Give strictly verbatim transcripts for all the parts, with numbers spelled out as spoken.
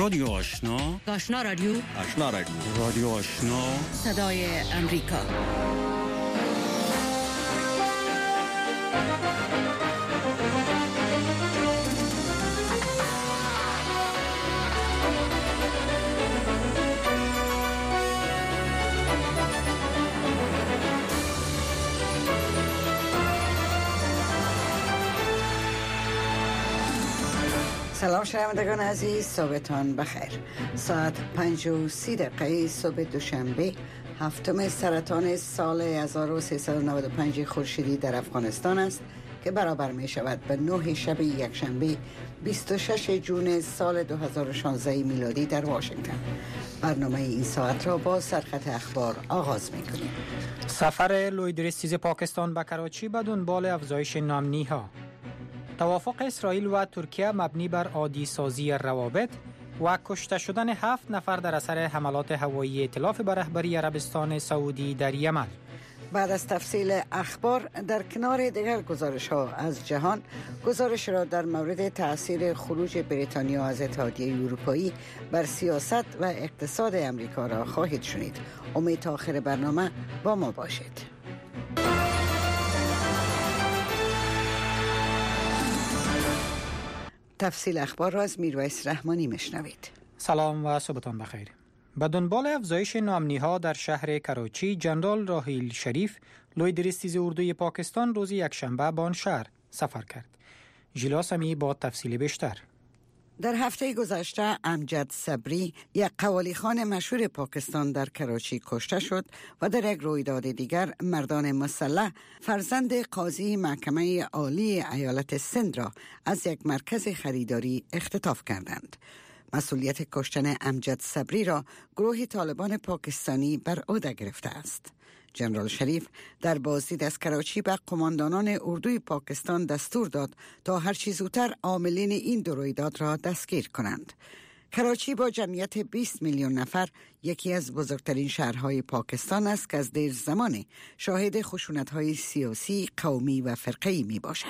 رادیو آشنا، آشنا رادیو، آشنا رادیو، رادیو آشنا، صدای امریکا. سلام شنوندگان عزیز، صبحتان بخیر. ساعت پنج و سی دقیقه صبح دوشنبه هفتم سرطان سال هزار و سیصد و نود و پنج خورشیدی در افغانستان است که برابر می شود به نه شب یکشنبه بیست و شش جون سال دو هزار و شانزده میلادی در واشنگتن. برنامه این ساعت را با سرخط اخبار آغاز می کنیم. سفر لویدریستیز پاکستان به کراچی به دنبال افزایش نامنی‌ها. توافق اسرائیل و ترکیه مبنی بر عادی سازی روابط و کشته شدن هفت نفر در اثر حملات هوایی ائتلاف به رهبری عربستان سعودی در یمن. بعد از تفصیل اخبار در کنار دیگر گزارش ها از جهان، گزارش را در مورد تأثیر خروج بریتانیا از اتحادیه اروپایی بر سیاست و اقتصاد امریکا را خواهید شنید. امید تا آخر برنامه با ما باشید. تفصیل اخبار را از میرویس رحمانی میشنوید. سلام و صبحتان بخیر. به دنبال افزایش نامنی‌ها در شهر کراچی، جنرال راحیل شریف، لویدریستیز اردوی پاکستان روز یکشنبه به آن شهر سفر کرد. ژیلا سمی با تفصیل بیشتر. در هفته گذشته امجد صبری، یک قوالیخوان مشهور پاکستان، در کراچی کشته شد و در یک رویداد دیگر مردان مسلح فرزند قاضی محکمه عالی ایالت سند را از یک مرکز خریداری اختطاف کردند. مسئولیت کشتن امجد صبری را گروه طالبان پاکستانی بر عهده گرفته است. جنرال شریف در بازدید از کراچی به قماندانان اردوی پاکستان دستور داد تا هر چه زودتر عاملین این دو رویداد را دستگیر کنند. کراچی با جمعیت بیست میلیون نفر یکی از بزرگترین شهرهای پاکستان است که از دیر زمان شاهد خشونت‌های سیاسی، قومی و فرقه‌ای می باشد.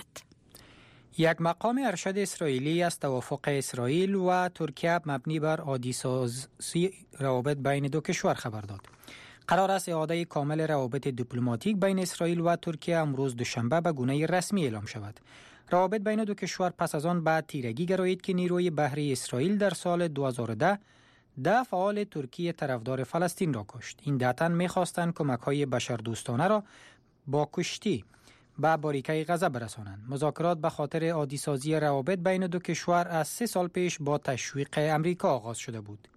یک مقام ارشد اسرائیلی از توافق اسرائیل و ترکیه مبنی بر عادی سازی روابط بین دو کشور خبر داد. قرار است اعاده کامل روابط دیپلماتیک بین اسرائیل و ترکیه امروز دوشنبه به گونه رسمی اعلام شود. روابط بین دو کشور پس از آن به تیرگی گرایید که نیروی بحری اسرائیل در سال دو هزار و ده ده فعال ترکی طرفدار فلسطین را کشت. این ده تن می‌خواستند کمک‌های بشردوستانه را با کشتی به باریکه غزه برسانند. مذاکرات به خاطر عادی سازی روابط بین دو کشور از سه سال پیش با تشویق امریکا آغاز شده بود.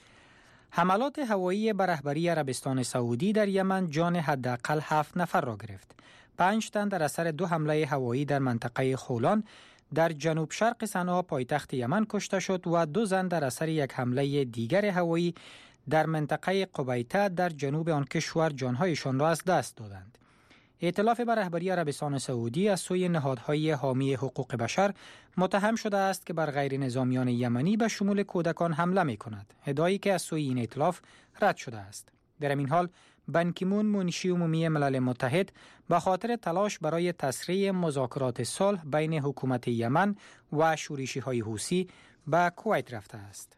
حملات هوایی به رهبری عربستان سعودی در یمن جان حداقل هفت نفر را گرفت. پنج تن در اثر دو حمله هوایی در منطقه خولان در جنوب شرق صنعا پایتخت یمن کشته شد و دو زن در اثر یک حمله دیگر هوایی در منطقه قبیطه در جنوب آن کشور جانهایشان را از دست دادند. ائتلاف به رهبری عربستان سعودی از سوی نهادهای حامی حقوق بشر متهم شده است که بر غیر نظامیان یمنی به شمول کودکان حمله می کند. ادعایی که از سوی این ائتلاف رد شده است. در این حال بان کی مون، منشی عمومی ملل متحد، به خاطر تلاش برای تسریع مذاکرات صلح بین حکومت یمن و شورشی‌های حوثی به کویت رفته است.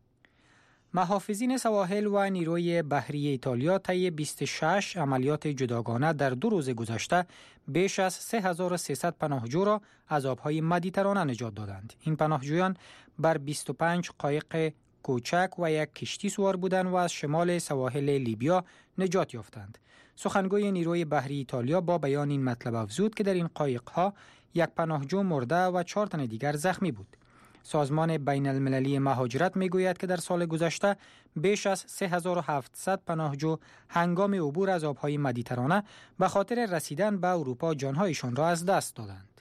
محافظین سواحل و نیروی بحری ایتالیا طی بیست و شش عملیات جداگانه در دو روز گذشته بیش از سه هزار و سیصد پناهجو را از آبهای مدیترانه نجات دادند. این پناهجویان بر بیست و پنج قایق کوچک و یک کشتی سوار بودند و از شمال سواحل لیبیا نجات یافتند. سخنگوی نیروی بحری ایتالیا با بیان این مطلب افزود که در این قایق‌ها یک پناهجو مرده و چهار تن دیگر زخمی بود. سازمان بین المللی مهاجرت می گوید که در سال گذشته بیش از سه هزار و هفتصد پناهجو هنگام عبور از آبهای مدیترانه به خاطر رسیدن به اروپا جانهایشان را از دست دادند.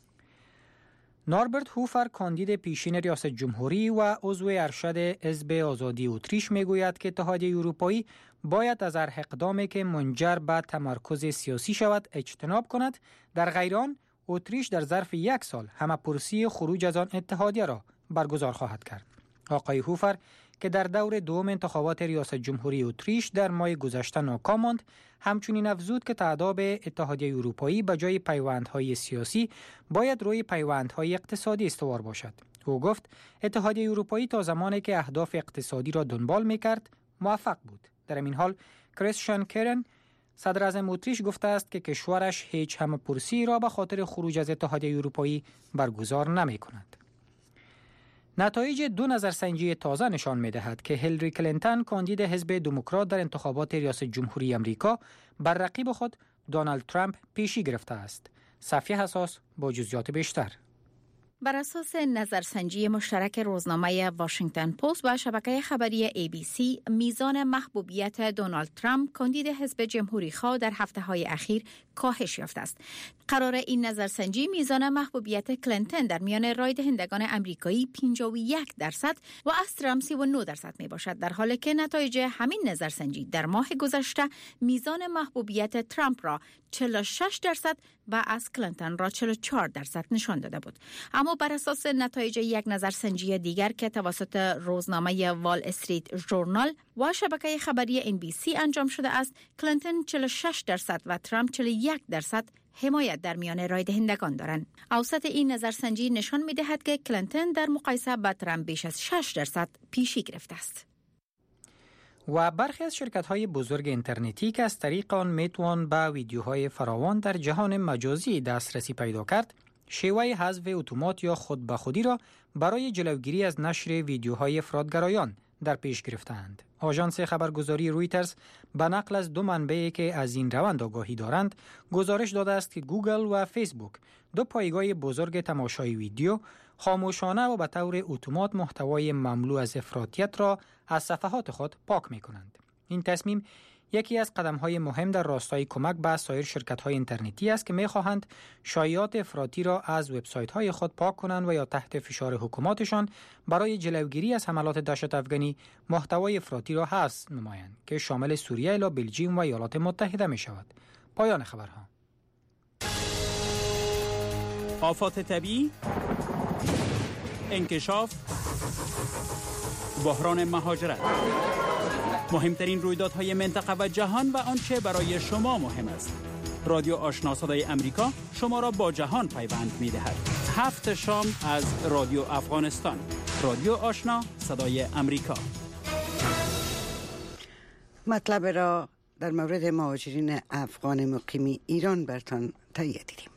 نوربرت هوفر، کاندید پیشین ریاست جمهوری و عضو ارشد حزب آزادی اتریش، می گوید که اتحادیه اروپایی باید از هر اقدامی که منجر به تمرکز سیاسی شود اجتناب کند. در غیر آن اتریش در ظرف یک سال همه پرسی خروج از آن اتحادیه را برگزار خواهد کرد. آقای هوفر که در دور دوم انتخابات ریاست جمهوری اتریش در ماه گذشته ناکام ماند، همچنین افزود که تعهد اتحادیه اروپایی به جای پیوندهای سیاسی باید روی پیوندهای اقتصادی استوار باشد. که او گفت اتحادیه اروپایی تا زمانی که اهداف اقتصادی را دنبال می‌کرد موفق بود. در این حال کریستیان کرن صدر اعظم اتریش گفته است که کشورش هیچ همه‌پرسی را به خاطر خروج از اتحادیه اروپایی برگزار نمی‌کند. نتایج دو نظرسنجی تازه نشان می‌دهد که هیلاری کلینتون کاندید حزب دموکرات در انتخابات ریاست جمهوری امریکا بر رقیب خود دونالد ترامپ پیشی گرفته است. صفیه حساس با جزئیات بیشتر. بر اساس نظرسنجی مشترک روزنامه واشنگتن پست و شبکه خبری ای بی سی، میزان محبوبیت دونالد ترامپ کاندید حزب جمهوری‌خواه در هفته‌های اخیر کاهش یافته است. قرار این نظرسنجی میزان محبوبیت کلینتون در میان رای دهندگان امریکایی پنجاه و یک درصد و از ترامپ سی و نه درصد می باشد، در حالی که نتایج همین نظرسنجی در ماه گذشته میزان محبوبیت ترامپ را چهل و شش درصد و از کلینتون را چهل و چهار درصد نشان داده بود. اما بر اساس نتایج یک نظرسنجی دیگر که توسط روزنامه وال استریت ژورنال و شبکه خبری ان بی سی انجام شده است، کلینتون چهل و شش درصد و ترامپ چهل و یک درصد حمایت در میان رای دهندگان دارند. اوسط این نظرسنجی نشان می‌دهد که کلینتون در مقایسه با ترامپ بیش از شش درصد پیشی گرفته است. و برخی از شرکت‌های بزرگ اینترنتی که از طریق آن میتوان به ویدیوهای فراوان در جهان مجازی دسترسی پیدا کرد، شیوه حذف اتومات یا خود به خودی را برای جلوگیری از نشر ویدیوهای افراطگرایان در پیش گرفتند. آژانس خبرگزاری رویترز به نقل از دو منبعی که از این روند آگاهی دارند گزارش داده است که گوگل و فیسبوک، دو پایگاه بزرگ تماشای ویدیو، خاموشانه و به طور اتومات محتوای مملو از افراطیت را از صفحات خود پاک می‌کنند. این تصمیم یکی از قدم‌های مهم در راستای کمک به سایر شرکت‌های اینترنتی است که می‌خواهند شایعات افراطی را از وبسایت‌های خود پاک کنند و یا تحت فشار حکوماتشان برای جلوگیری از حملات دهشت افغانی محتوای افراطی را حذف نمایند که شامل سوریه الی بلژیم و ایالات متحده می‌شود. پایان خبرها. آفات طبیعی، انکشاف، بحران مهاجرت، مهمترین رویدادهای منطقه و جهان و آنچه برای شما مهم است. رادیو آشنا صدای امریکا شما را با جهان پیوند می‌دهد. هفت شام از رادیو افغانستان. رادیو آشنا صدای امریکا. مطلب را در مورد مهاجرین افغان مقیم ایران برتان تهیه دیدیم.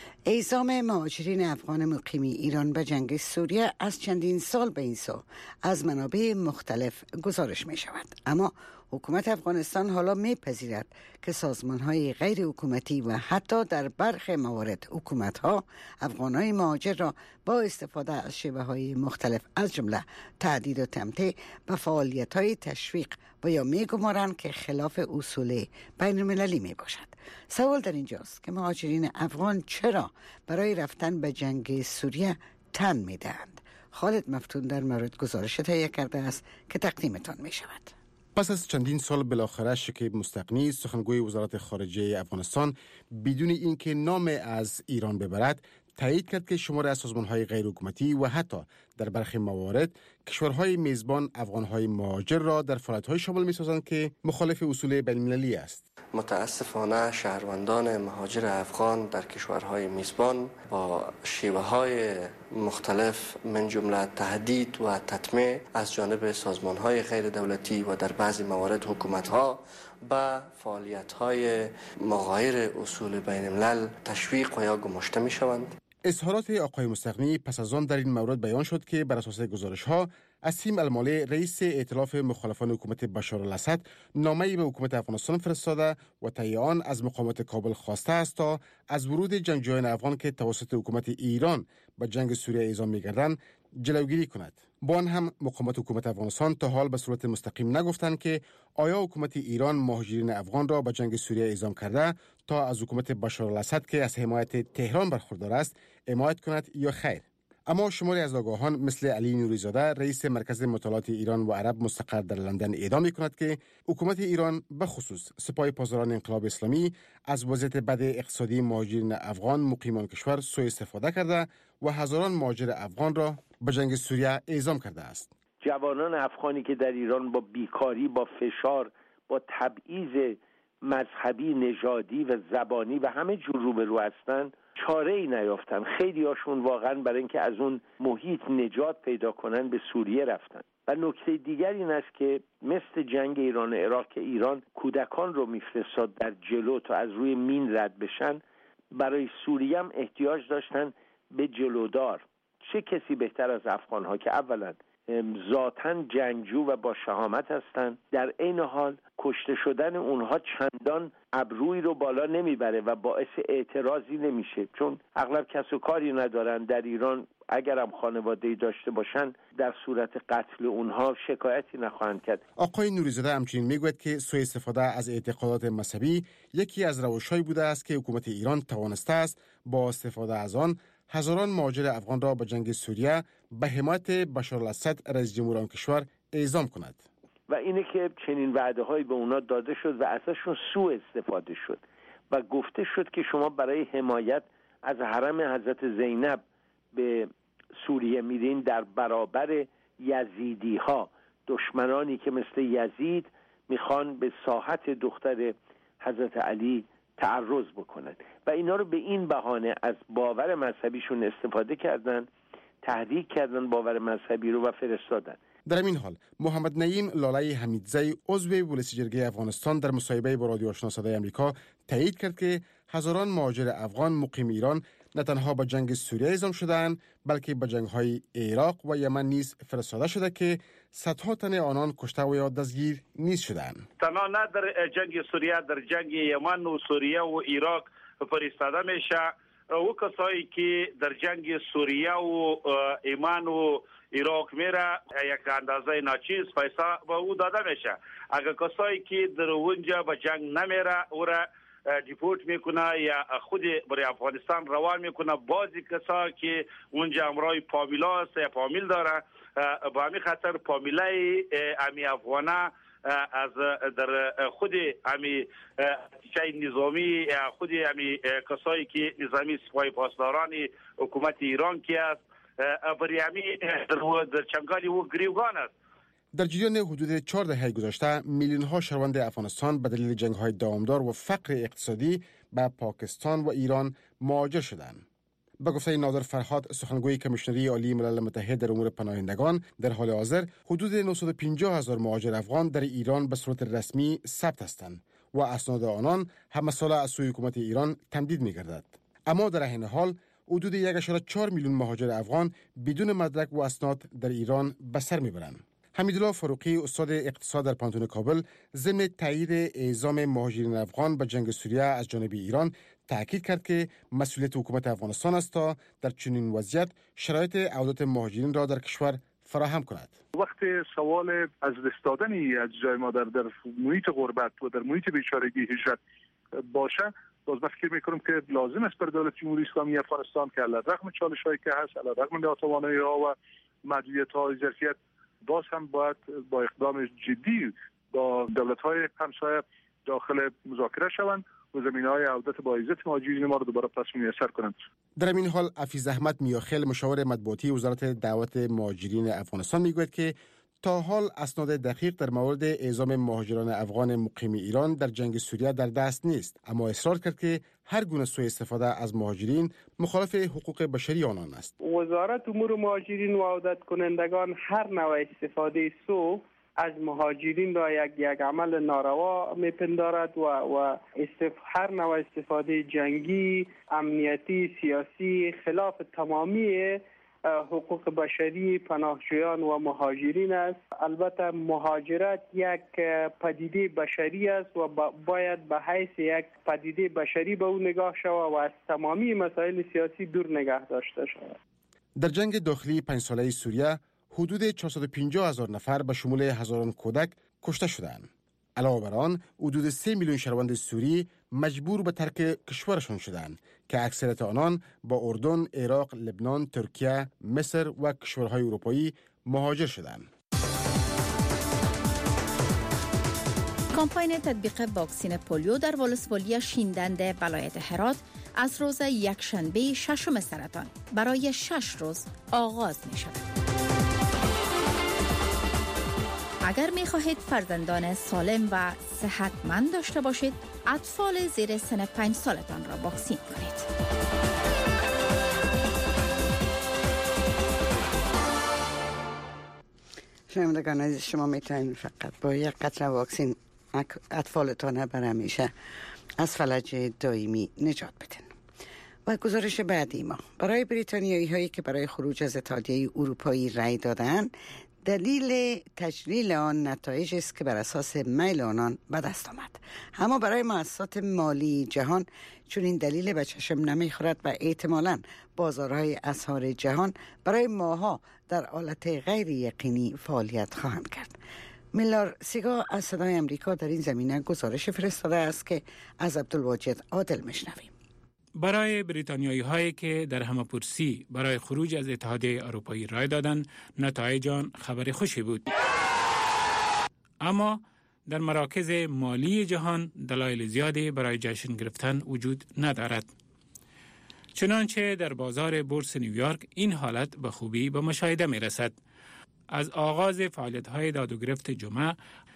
اعزام مهاجرین افغان مقیم ایران به جنگ سوریه از چندین سال به این سو از منابع مختلف گزارش می شود، اما حکومت افغانستان حالا می پذیرد که سازمان های غیر حکومتی و حتی در برخی موارد حکومت ها افغان های مهاجر را با استفاده از شیوه های مختلف از جمله تهدید و تمطیع به فعالیت های تشویق و یا می گمارند که خلاف اصول بین المللی می باشد. سوال در اینجاست که مهاجرین افغان چرا برای رفتن به جنگ سوریه تن می دهند؟ خالد مفتون در مورد گزارش تهیه کرده است که تقدیمتان می شود. پس از چندین سال بالاخره شکیب مستغنی سخنگوی وزارت خارجه افغانستان بدون اینکه نام از ایران ببرد تایید کرد که شمار از سازمان‌های غیر حکومتی و حتی در برخی موارد کشورهای میزبان افغان‌های مهاجر را در فعالیت‌های شامل می‌سازند که مخالف اصول بین‌المللی است. متاسفانه شهروندان مهاجر افغان در کشورهای میزبان با شیوه‌های مختلف من جمله تهدید و تطمیع از جانب سازمان‌های غیر دولتی و در بعضی موارد حکومت‌ها به فعالیت‌های مغایر اصول بین‌الملل تشویق و یا گماشته می‌شوند. اظهارات آقای مستغنی پس از آن در این مورد بیان شد که بر اساس گزارش‌ها اسیم المالی رئیس ائتلاف مخالفان حکومت بشار الاسد نامه‌ای به حکومت افغانستان فرستاده و طی آن از مقامات کابل خواسته است تا از ورود جنگجویان افغان که توسط حکومت ایران به جنگ سوریه اعزام می‌گردند جلوگیری کند. با آن هم مقامات حکومت افغانستان تا حال به صورت مستقیم نگفتند که آیا حکومت ایران مهاجرین افغان را به جنگ سوریه اعزام کرده تا از حکومت بشار الاسد که از حمایت تهران برخوردار است حمایت کند یا خیر. اما شماری از آگاهان مثل علی نوری‌زاده رئیس مرکز مطالعات ایران و عرب مستقر در لندن ادعا می‌کند که حکومت ایران به خصوص سپاه پاسداران انقلاب اسلامی از وضعیت بد اقتصادی مهاجرین افغان مقیمان کشور سوء استفاده کرده و هزاران مهاجر افغان را به جنگ سوریه اعزام کرده است. جوانان افغانی که در ایران با بیکاری، با فشار، با تبعیض مذهبی، نژادی و زبانی و همه جور روبرو هستند، چاره ای نیافتن. خیلی هاشون واقعا برای اینکه از اون محیط نجات پیدا کنن به سوریه رفتن. و نکته دیگر این است که مثل جنگ ایران و عراق که ایران کودکان رو میفرستاد در جلو تا از روی مین رد بشن، برای سوریه هم احتیاج داشتن به جلودار. چه کسی بهتر از افغان‌ها که اولا ذاتاً جنگجو و با شهامت هستند، در عین حال کشته شدن اونها چندان ابروی رو بالا نمیبره و باعث اعتراضی نمیشه، چون اغلب کس و کاری ندارن در ایران. اگرم خانواده‌ای داشته باشن در صورت قتل اونها شکایتی نخواهند کرد. آقای نوری‌زاده همچنین میگوید که سوء استفاده از اعتقادات مذهبی یکی از روش‌هایی بوده است که حکومت ایران توانسته است با استفاده از آن هزاران مهاجر افغان را به جنگ سوریه به حمایت بشار الاسد رئیس جمهور آن کشور اعزام کند. و اینه که چنین وعده‌هایی به اونا داده شد و ازشون سوء استفاده شد و گفته شد که شما برای حمایت از حرم حضرت زینب به سوریه میرین در برابر یزیدی ها، دشمنانی که مثل یزید میخوان به ساحت دختر حضرت علی تعرض بکنن و اینا رو به این بهانه از باور مذهبیشون استفاده کردن، تحریک کردن باور مذهبی رو و فرستادن. در این حال محمد نعیم لالای حمیدزی عضو پلیس جرگه افغانستان در مصاحبه با رادیو آشنا صدای آمریکا تایید کرد که هزاران مهاجر افغان مقیم ایران نه تنها به جنگ سوریه اعزام شدند بلکه به جنگ‌های عراق و یمن نیز فرستاده شده که صدها تن آنان کشته و یا دستگیر نیز شدند. تنها نه در جنگ سوریه، در جنگ یمن و سوریه و عراق فرستاده میشه. او کسایی که در جنگ سوریه و یمن و عراق میره یک اندازه ناچیز پیسه به او داده میشه. اگر کسایی که در اونجا به جنگ نمیره او را دیپورت میکنه یا خود برای افغانستان روان میکنه. بعضی کسا که اونجا امرای پامیلا است یا پامیل داره، با همین خاطر پامیلای امی افغانه از در خود امی چای نظامی یا خود امی کسایی که نظامی سپاه پاسداران حکومت ایران که است برای امی در چنگالی و گریوگان است. در جریان حدود چهار دهه گذشته میلیون ها شهروند افغانستان به دلیل جنگ های دوامدار و فقر اقتصادی به پاکستان و ایران مهاجر شدند. به گفته نادر فرهاد، سخنگوی کمیشنری عالی ملل متحد در امور پناهندگان، در حال حاضر حدود نهصد و پنجاه هزار مهاجر افغان در ایران به صورت رسمی ثبت هستند و اسناد آنان همه ساله از سوی حکومت ایران تمدید می‌گردد. اما در این حال حدود یک و چهار میلیون مهاجر افغان بدون مدرک و اسناد در ایران به سر میبرند. حمیدالله فاروقی، استاد اقتصاد در پانتون کابل، ضمن تایید اعزام مهاجرین افغان به جنگ سوریه از جانب ایران تاکید کرد که مسئولیت حکومت افغانستان است تا در چنین وضعیت شرایط عودت مهاجرین را در کشور فراهم کند. وقتی سوال از دست دادنی از جای ما در در محیط غربت و در محیط بیچارگی هجرت باشه، باز من فکر میکنم که لازم است بر دولت جمهوری اسلامی افغانستان که علیرغم چالش‌هایی که هست، علیرغم ناتوانی‌ها و محدودیت‌های ظرفیت، باز هم باید با اقدام جدی با دولت‌های همسایه داخل مذاکره شوند و زمینه‌های عودت با عزت مهاجرین ما رو دوباره پس میسر کنند. در این حال عفیظ احمد میاخیل، مشاور مطبوعاتی وزارت دعوت مهاجرین افغانستان، میگوید که تا حال اسناد دقیق در مورد اعزام مهاجران افغان مقیم ایران در جنگ سوریه در دست نیست، اما اصرار کرد که هر گونه سوء استفاده از مهاجرین مخالف حقوق بشری آنان است. وزارت امور مهاجرین و عودت کنندگان هر نوع استفاده سوء از مهاجرین را یک یک عمل ناروا میپندارد و و استف... هر نوع استفاده جنگی، امنیتی، سیاسی خلاف تمامی حقوق بشری پناهجویان و مهاجرین است. البته مهاجرت یک پدیده بشری است و باید به حیث یک پدیده بشری به او نگاه شود و از تمامی مسائل سیاسی دور نگه داشته شود. در جنگ داخلی پنج ساله سوریه حدود چهارصد و پنجاه هزار نفر به شمول هزاران کودک کشته شدند. علاوه بر آن حدود سه میلیون شهروند سوری مجبور به ترک کشورشان شدند که اکثریت آنان با اردن، عراق، لبنان، ترکیه، مصر و کشورهای اروپایی مهاجر شدند. کمپاین تطبیق واکسن پولیو در ولسوالی شیندند ولایت هرات از روز یکشنبه ششم سرطان برای شش روز آغاز می شود. اگر می خواهید فرزندان سالم و صحتمند داشته باشید، اطفال زیر سن پنج سالتان را واکسین کنید. شنوندگان عزیز، شما میتونید فقط با یک قطره واکسین اطفالتان بر همیشه از فلج دائمی نجات بدین. و گزارش بعدی ما برای بریتانیایی هایی که برای خروج از اتحادیه اروپایی رأی دادند، دلیل تجلیل آن نتایج است که بر اساس میل آنان به دست آمد. اما برای مؤسسات مالی جهان چون این دلیل به چشم نمیخورد و احتمالاً بازارهای اسعار جهان برای ماها در حالت غیر یقینی فعالیت خواهند کرد. میلار سیگا از صدای امریکا در این زمینه گزارش فرستاده است که از عبدالواجد عادل میشنویم. برای بریتانیایی هایی که در همه‌پرسی برای خروج از اتحادیه اروپایی رای دادند، نتایج آن خبر خوشی بود. اما در مراکز مالی جهان دلایل زیادی برای جشن گرفتن وجود ندارد. چنانچه در بازار بورس نیویورک این حالت به خوبی به مشاهده می رسد. از آغاز فعالیت های داد و گرفت جمعه،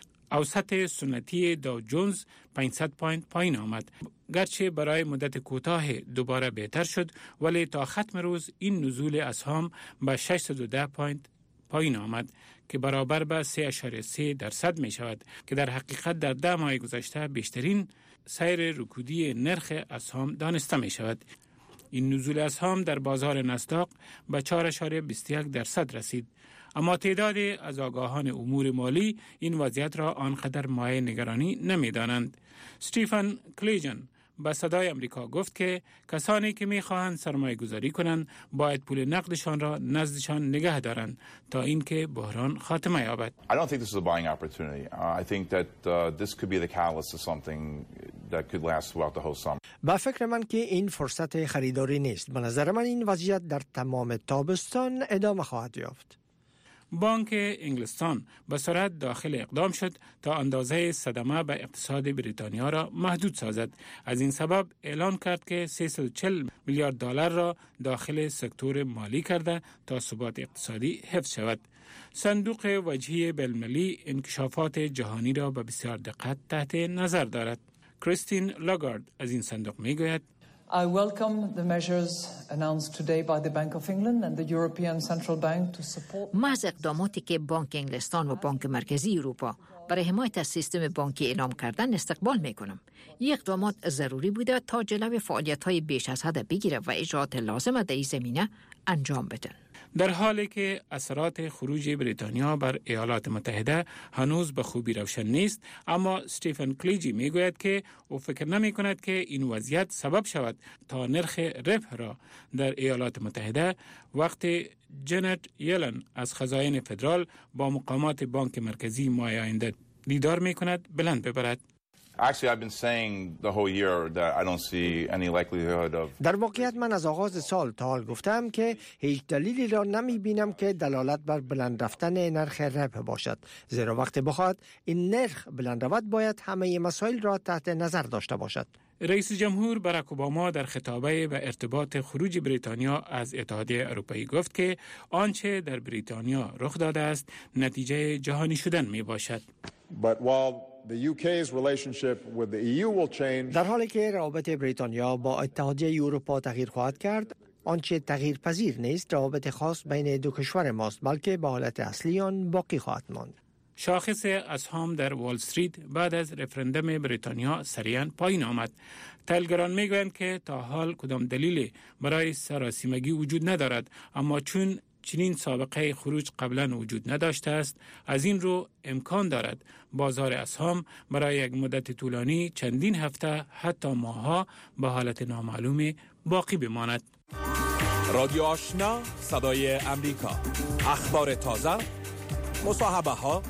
اوسط سنتی داو جونز پانصد پوینت پایین آمد. گرچه برای مدت کوتاه دوباره بهتر شد، ولی تا ختم روز این نزول اسهام به ششصد و ده پوینت پایین آمد که برابر به سه اشاره سه درصد می شود که در حقیقت در ده ماه گذشته بیشترین سیر رکودی نرخ اسهام دانسته می شود. این نزول اسهام در بازار نسداق به چهار اشاره بیست و یک درصد رسید. اما تعداد از آگاهان امور مالی این وضعیت را آنقدر مایه نگرانی نمی دانند. استیفن کلیجن به صدای امریکا گفت که کسانی که می خواهند سرمایه گذاری کنند باید پول نقدشان را نزدشان نگه دارند تا اینکه بحران خاتمه یابد. I don't think this is a buying opportunity. Uh, I think that uh, this could be the catalyst to something that could last throughout the whole summer. با فکر من که این فرصت خریداری نیست. به نظر من این وضعیت در تمام تابستان ادامه خواهد یافت. بانک انگلستان به سرعت داخل اقدام شد تا اندازه صدمه به اقتصاد بریتانیا را محدود سازد. از این سبب اعلان کرد که سیصد و چهل میلیارد دلار را داخل سکتور مالی کرده تا ثبات اقتصادی حفظ شود. صندوق وجهی بین‌المللی انکشافات جهانی را به بسیار دقت تحت نظر دارد. کریستین لاگارد از این صندوق میگوید: I welcome the measures announced today by the Bank of England and the European Central Bank to support. ما از اقداماتی که بانک انگلستان و بانک مرکزی اروپا برای حمایت از سیستم بانکی اعلام کردن استقبال میکنم. این اقدامات ضروری بوده تا جلوی فعالیت‌های بیش از حد بگیره و اجراءات لازم در این زمینه انجام بدن. در حالی که اثرات خروج بریتانیا بر ایالات متحده هنوز به خوبی روشن نیست، اما استیفن کلیجی میگوید که او فکر نمی کند که این وضعیت سبب شود تا نرخ ربح را در ایالات متحده وقتی جنت یلن از خزائن فدرال با مقامات بانک مرکزی ماه آینده دیدار می کند بلند ببرد. Actually, I've been saying the whole year that I don't see any likelihood of. در واقعیت من از آغاز سال تا حال گفتم که هیچ دلیلی را نمی بینم که دلالت بر بلند رفتن نرخ ربح باشد. زیرا وقتی بخواد این نرخ بلند رود باید همه مسائل را تحت نظر داشته باشد. رئیس جمهور باراک اوباما در خطابه به ارتباط خروج بریتانیا از اتحادیه اروپایی گفت که آنچه در بریتانیا رخ داده است نتیجه جهانی شدن می باشد. But while the U K's relationship with the E U will change. در حالی که روابط بریتانیا با اتحادیه اروپا تغییر خواهد کرد، آنچه تغییر پذیر نیست روابط خاص بین دو کشور ماست، بلکه به حالت اصلی آن باقی خواهد ماند. شاخص اسهام در وال استریت بعد از رفرندوم بریتانیا سریعاً پایین آمد. تحلیلگران میگویند که تا حال کدام دلیلی برای سراسیمگی وجود ندارد، اما چون چنین سابقه خروج قبلا وجود نداشته است، از این رو امکان دارد بازار اسهام برای یک مدت طولانی چندین هفته حتی ماه‌ها به حالت نامعلوم باقی بماند. رادیو آشنا، صدای امریکا، اخبار تازه، مصاحبه ها،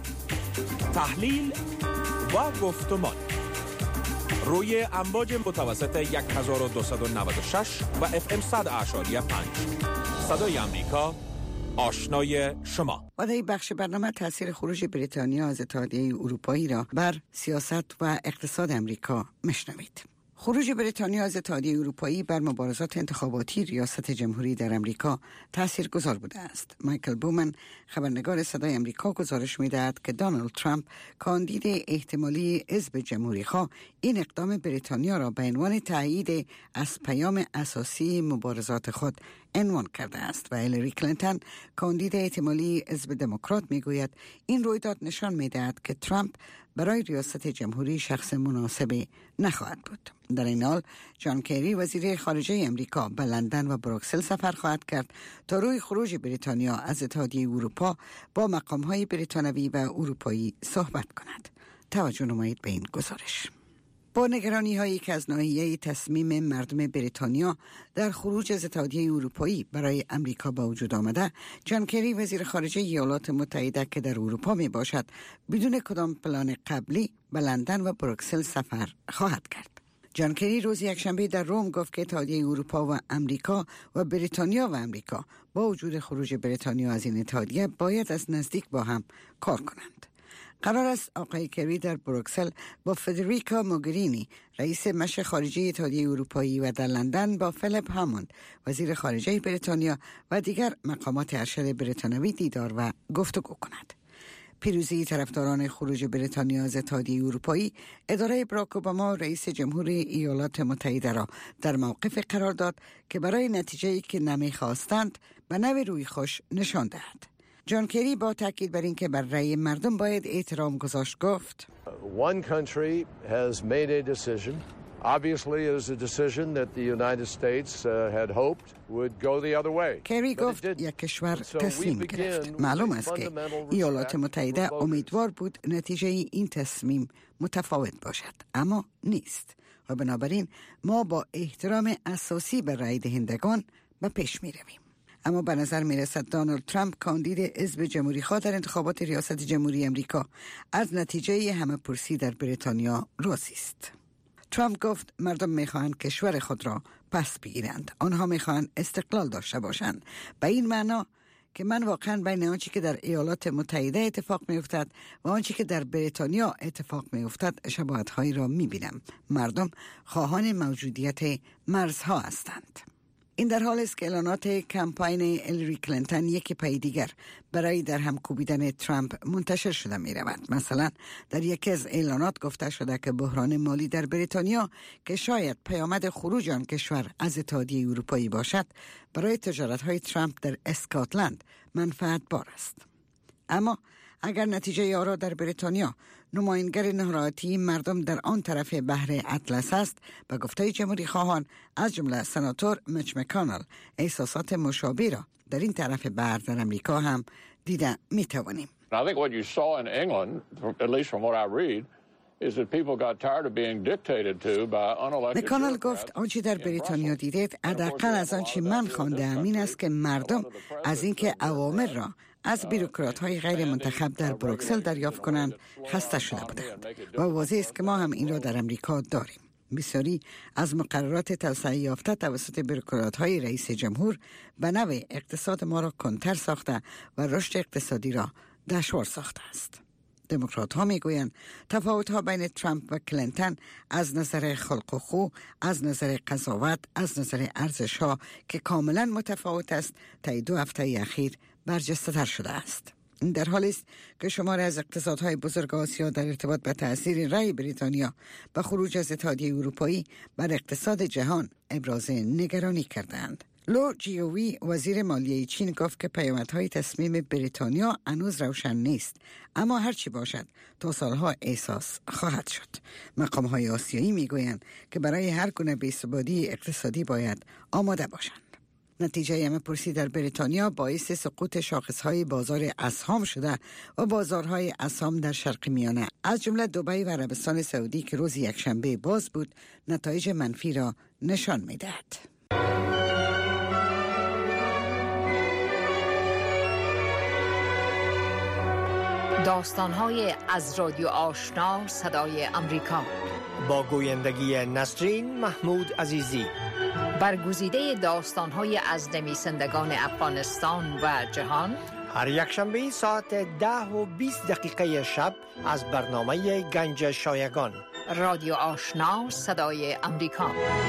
تحلیل و گفتمان روی امواج متوسط هزار و دویست و نود و شش و اف ام صد اعشاری پنج. صدای امریکا، آشنای شما. و در این بخش برنامه تاثیر خروج بریتانیا از اتحادیه اروپایی را بر سیاست و اقتصاد امریکا میشنوید. خروج بریتانیا از اتحادیه اروپایی بر مبارزات انتخاباتی ریاست جمهوری در امریکا تاثیرگذار بوده است. مایکل بومن، خبرنگار صدای امریکا، گزارش می‌دهد که دونالد ترامپ، کاندید احتمالی حزب جمهوری‌خواه، این اقدام بریتانیا را به عنوان تایید از پیام اساسی مبارزات خود عنوان کرده است و هیلاری کلینتون، کاندید احتمالی حزب دموکرات، میگوید این رویداد نشان می‌دهد که ترامپ برای ریاست جمهوری شخص مناسبی نخواهد بود. در این حال جان کری، وزیر خارجه امریکا، به لندن و بروکسل سفر خواهد کرد تا روی خروج بریتانیا از اتحادیه اروپا با مقام‌های بریتانوی و اروپایی صحبت کند. توجه نمایید به این گزارش. با نگرانی هایی که از ناحیه تصمیم مردم بریتانیا در خروج از اتحادیه اروپایی برای امریکا با وجود آمده، جان کری، وزیر خارجه ایالات متحده که در اروپا می باشد، بدون کدام پلان قبلی به لندن و بروکسل سفر خواهد کرد. جان کری روز یکشنبه در روم گفت که اتحادیه اروپا و امریکا و بریتانیا و امریکا با وجود خروج بریتانیا از این اتحادیه باید از نزدیک با هم کار کنند. قرار است آقای کری در بروکسل با فدریکا موگرینی، رئیس مشر خارجه اتحادیه اروپایی، و در لندن با فیلیپ هاموند، وزیر خارجه بریتانیا و دیگر مقامات ارشد بریتانوی دیدار و گفتگو کند. پیروزی طرفداران خروج بریتانیا از اتحادیه اروپایی اداره براک اوباما، رئیس جمهوری ایالات متحده، را در موقف قرار داد که برای نتیجه‌ای که نمی‌خواستند به نوع روی خوش نشان دهد. جان کری با تاکید بر اینکه بر رأی مردم باید احترام گذاشت گفت: One country has made a decision. Obviously it is a decision that the United States uh, had hoped would go the other way. کری گفت یک کشور تصمیم گرفت. معلوم است که ایالات متحده امیدوار بود نتیجه این تصمیم متفاوت باشد، اما نیست و بنابراین ما با احترام اساسی به رأی دهندگان به پیش می رویم. اما به نظر می رسد دونالد ترامپ، کاندید حزب جمهوری‌خواه در انتخابات ریاست جمهوری امریکا، از نتیجه همه پرسی در بریتانیا راضی است. ترامپ گفت مردم می خواهند کشور خود را پس بگیرند. آنها می خواهند استقلال داشته باشند. به این معنا که من واقعا بین آنچه که در ایالات متحده اتفاق می افتد و آنچه که در بریتانیا اتفاق می افتد شباهت‌هایی را می بینم. مردم خواهان موجودیت مرزها هستند. این در حال است که اعلانات کمپاین هیلاری کلینتون یکی پای دیگر برای در هم کوبیدن ترامپ منتشر شده می رود. مثلا در یکی از اعلانات گفته شده که بحران مالی در بریتانیا که شاید پیامد خروج آن کشور از اتحادیه اروپایی باشد، برای تجارت‌های ترامپ در اسکاتلند منفعت بار است. اما اگر نتیجه آرا در بریتانیا نماینگر ناراحتی مردم در آن طرف بحر اطلس است، به گفته جمهوری خواهان از جمله سناتور میچ مکانل، احساسات مشابه را در این طرف بحر در امریکا هم دیده می توانیم. I think what you saw in England, at least from what I read, is that people got tired of being dictated to by unelected. مکانل گفت آنچه در بریتانیا دیدید، حداقل از آنچه من خواندم، این است که مردم از اینکه اوامر را از بیروکرات‌های غیر منتخب در بروکسل دریافت کنند خسته شده بودند و واضح است که ما هم این را در امریکا داریم. بسیاری از مقررات توسعه یافته توسط بیروکرات‌های رئیس جمهور به نوع اقتصاد ما را کنتر ساخته و رشد اقتصادی را دشوار ساخته است. دموکرات‌ها میگویند تفاوت‌ها بین ترامپ و کلینتون از نظر خلق و خو، از نظر قضاوت، از نظر ارزش‌ها که کاملا متفاوت است، طی دو هفته اخیر برجسته‌تر شده است. این در حالی است که شماری از اقتصادهای بزرگ آسیا در ارتباط به تأثیر رأی بریتانیا به خروج از اتحادیه اروپایی بر اقتصاد جهان ابراز نگرانی کردند. لو جیوی، وزیر مالیه چین، گفت که پیامدهای تصمیم بریتانیا هنوز روشن نیست، اما هرچی باشد تا سالها احساس خواهد شد. مقام‌های آسیایی میگویند که برای هر گونه بی‌ثباتی اقتصادی باید آماده باشند. نتیجه همه پرسی در بریتانیا باعث سقوط شاخصهای بازار اسهام شده و بازارهای اسهام در شرق میانه از جمله دبی و عربستان سعودی که روز یکشنبه باز بود نتایج منفی را نشان می‌دهد. داستان‌های از رادیو آشنا صدای امریکا با گویندگی نسرین محمود عزیزی. برگزیده داستان‌های از نویسندگان افغانستان و جهان هر یک شنبه ساعت ده و بیست دقیقه شب از برنامه گنج شایگان. رادیو آشنا صدای امریکا.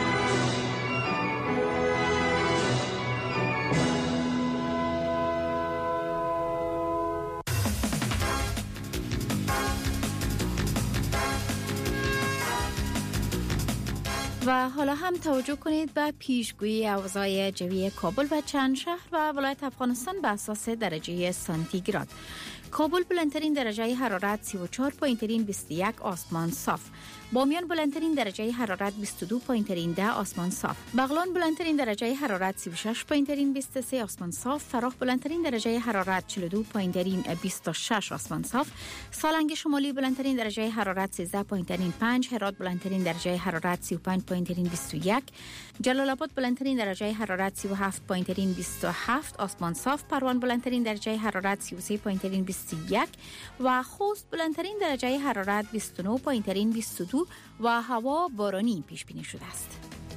و حالا هم توجه کنید به پیشگویی اوضاع جوی کابل و چند شهر و ولایت افغانستان به اساس درجه سانتیگراد. کابل بلندترین درجه حرارت سی و چهار و بیست و یک آسمان صاف. بامیان بلندترین درجه حرارت بیست و دو و ده آسمان صاف. بغلان بلندترین درجه حرارت سی و شش و بیست و سه آسمان صاف. فراه بلندترین درجه حرارت چهل و دو و بیست و شش آسمان صاف. سالنگ شمالی بلندترین درجه حرارت سیزده و پنج. هرات بلندترین درجه حرارت سی و پنج و بیست و یک. جلال آباد بلندترین درجه حرارت سی و هفت و بیست و هفت آسمان صاف. پروان بلندترین درجه حرارت سی و سه و بیست و یک و خوست بلندترین درجه حرارت بیست و نه و بیست و دو و هوا بارانی پیش بینی شده است.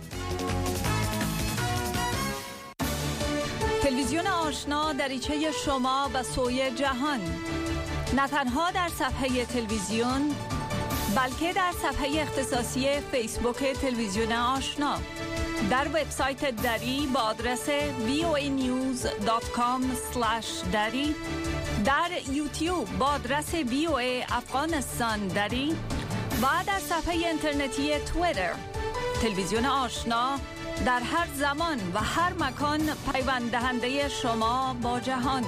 تلویزیون آشنا دریچه شما و سوی جهان، نه تنها در صفحه تلویزیون بلکه در صفحه اختصاصی فیسبوک تلویزیون آشنا، در وبسایت دری با آدرس وی او ای نیوز دات کام اسلش دری، در یوتیوب با آدرس وی او ای افغانستان دری و در صفحه اینترنتی توییتر. تلویزیون آشنا در هر زمان و هر مکان پیوند دهنده شما با جهان.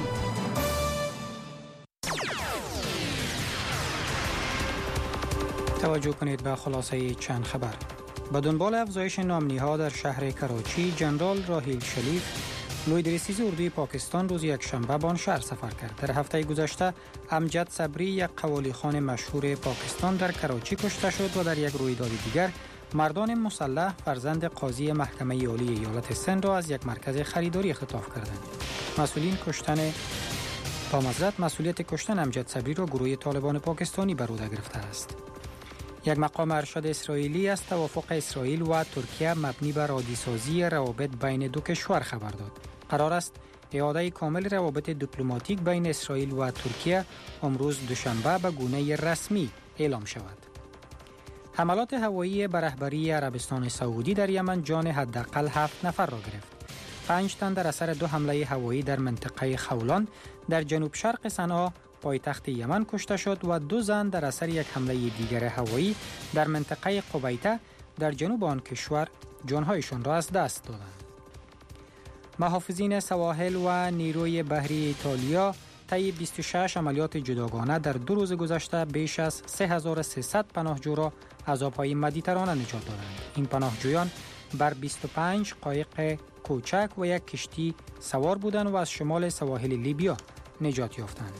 توجه کنید به خلاصه چند خبر. با دنبال افزایش نامنی‌ها در شهر کراچی، جنرال راحیل شلیف، لویدرسیز اردوی پاکستان روز یک شنبه به آن شهر سفر کرد. در هفته گذشته امجد صبری، یک قوالیخوان مشهور پاکستان، در کراچی کشته شد و در یک رویداد دیگر مردان مسلح فرزند قاضی محکمه عالی ایالت سند را از یک مرکز خریداری اختطاف کردند. مسئولین کشتن با معذرت مسئولیت کشتن امجد صبری را گروه طالبان پاکستانی بر عهده گرفته است. یک مقام ارشد اسرائیلی از توافق اسرائیل و ترکیه مبنی بر عادی‌سازی روابط بین دو کشور خبر داد. قرار است اعاده کامل روابط دیپلماتیک بین اسرائیل و ترکیه امروز دوشنبه به گونه رسمی اعلام شود. حملات هوایی به رهبری عربستان سعودی در یمن جان حداقل هفت نفر را گرفت. پنج تن در اثر دو حمله هوایی در منطقه خولان در جنوب شرق صنعا پایتخت یمن کشته شد و دو زن در اثر یک حمله دیگر هوایی در منطقه قبیته در جنوب آن کشور جانهایشان را از دست دادند. محافظین سواحل و نیروی بحری ایتالیا طی بیست و شش عملیات جداگانه در دو روز گذشته بیش از سه هزار و سیصد پناهجو را از آبهای مدیترانه نجات دادند. این پناهجویان بر بیست و پنج قایق کوچک و یک کشتی سوار بودند و از شمال سواحل لیبیا نجات یافتند.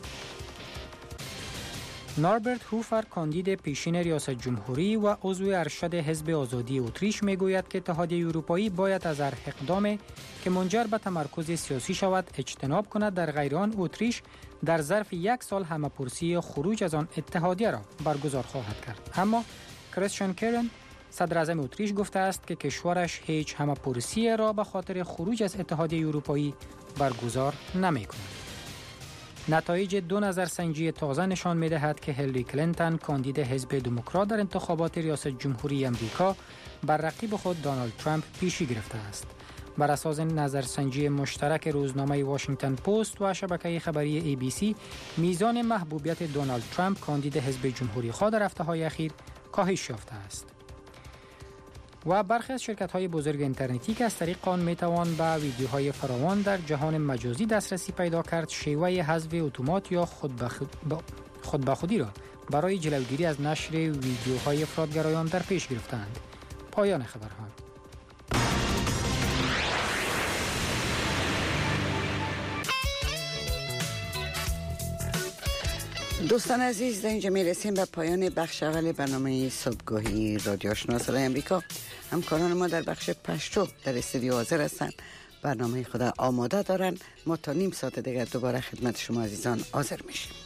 نوربرت هوفر، کاندید پیشین ریاست جمهوری و عضو ارشد حزب آزادی اتریش، میگوید که اتحادیه اروپایی باید از هر اقدامی که منجر به تمرکز سیاسی شود اجتناب کند. در غیر آن اتریش در ظرف یک سال همه‌پرسی خروج از آن اتحادیه را برگزار خواهد کرد. اما کریستیان کرن، صدر اعظم اتریش، گفته است که کشورش هیچ همه‌پرسی را به خاطر خروج از اتحادیه اروپایی برگزار نمی‌کند. نتایج دو نظرسنجی تازه نشان می‌دهد که هیلاری کلینتون، کاندید حزب دموکرات، در انتخابات ریاست جمهوری امریکا بر رقیب خود دونالد ترامپ پیشی گرفته است. بر اساس نظرسنجی مشترک روزنامه واشنگتن پست و شبکه خبری ای بی سی، میزان محبوبیت دونالد ترامپ، کاندید حزب جمهوری خواه، در هفته‌های اخیر کاهش یافته است. و برخی از شرکت‌های بزرگ اینترنتی که از طریق آن می‌توان به ویدیوهای فراوان در جهان مجازی دسترسی پیدا کرد، شیوه حذف اتومات یا خود به خود به خودی را برای جلوگیری از نشر ویدیوهای افراط‌گرایان در پیش گرفتند. پایان خبرها. دوستان عزیز، در اینجا می رسیم به پایان بخش اول برنامه صبحگاهی رادیو آشنا صدای امریکا. همکاران ما در بخش پشتو در استودیو حاضر هستند، برنامه خود آماده دارن. ما تا نیم ساعت دیگر دوباره خدمت شما عزیزان حاضر میشیم.